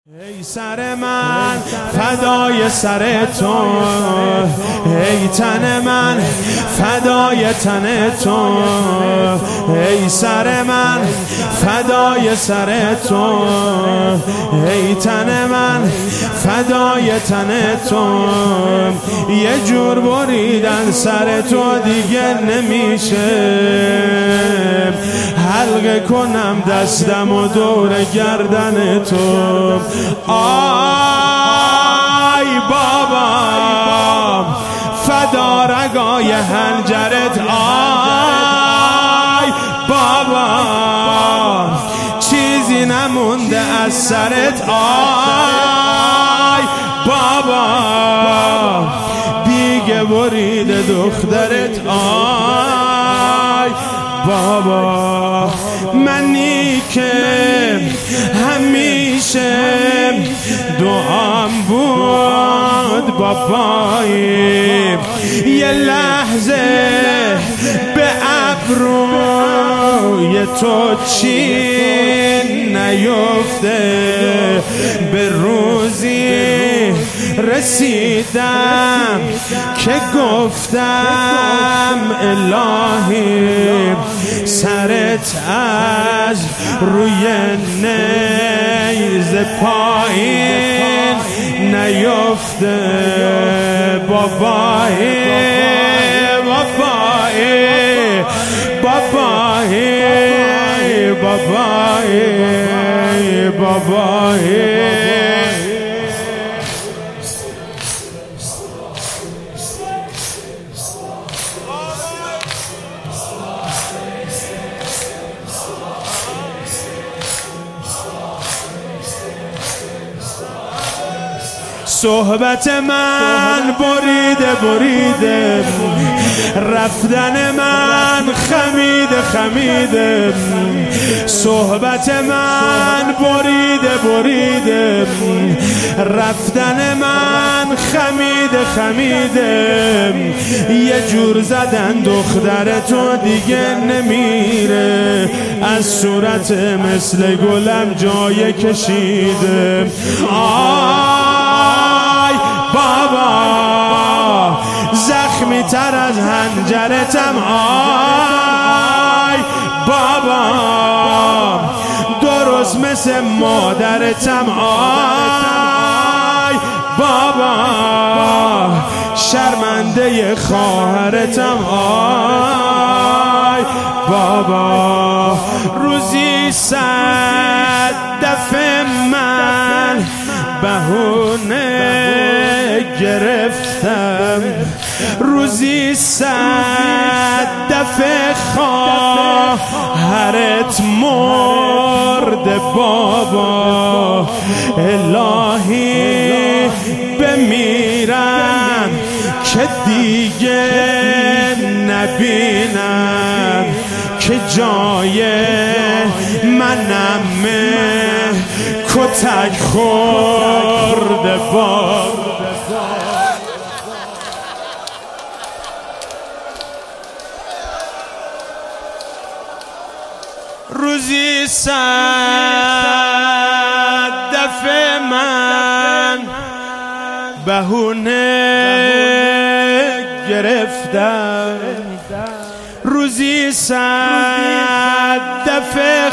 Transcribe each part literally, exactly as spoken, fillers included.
ای سر من فدای سر تو، ای تن من فدای تن تو، ای سر من فدای سر تو، ای تن من فدای تن تو. یه جور بریدن سر تو دیگه نمیشه، حلقه کنم دستم و دور گردن تو. آی بابا فدا رگای حنجرت، آی بابا چیزی نمونده از سرت، آی بابا دیگه برید دخترت، آی بابا منی که همیشه دعام بود بابایی، یه لحظه به ابروی تو چی نیفته، به روزی رسیدم که گفتم الهی سرت از روی نیز پایین نیفته. بابایی بابایی بابایی بابایی بابایی صحبت من بریده بریده، رفتن من خمیده خمیده، صحبت من بریده بریده، رفتن من خمیده خمیده. یه جور زدن دختر تو دیگه نمیره، از صورت مثل گلم جای کشیده. آی بابا زخمی تر از حنجرتم، آی بابا درست مثل مادرتم، آی بابا شرمنده خواهرتم، آی بابا روزی صد دفعه من بهونه گرفتم، روزی صد دفعه خواهرت مرد بابا. الهی بمیرم که دیگه نبینم که جای منم کتک خورده بابا. روزی صد دفعه من بهونه گرفتم، روزی صد دفعه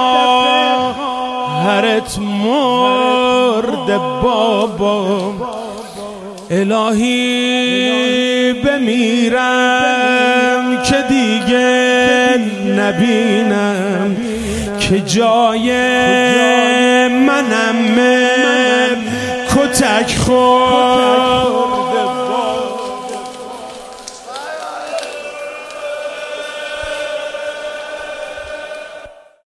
خواهرت مرد بابا. الهی بمیرم که دیگه نبینم که جای منم کتک خورد